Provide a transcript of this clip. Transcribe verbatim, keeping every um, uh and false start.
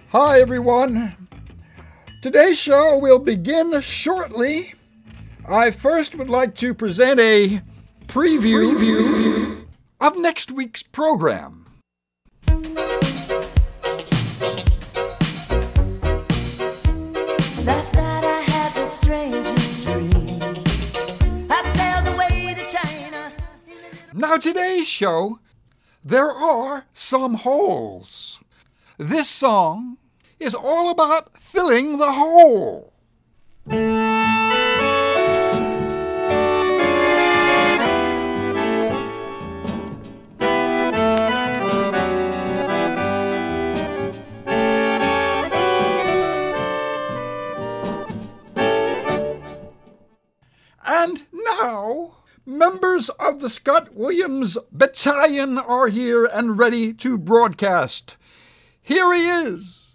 Hi everyone. Today's show will begin shortly. I first would like to present a preview, preview of next week's program. Last night I had the strangest dream. I sailed away to China. Now today's show, there are some holes. This song is all about filling the hole. And now, members of the Scott Williams Battalion are here and ready to broadcast. Here he is,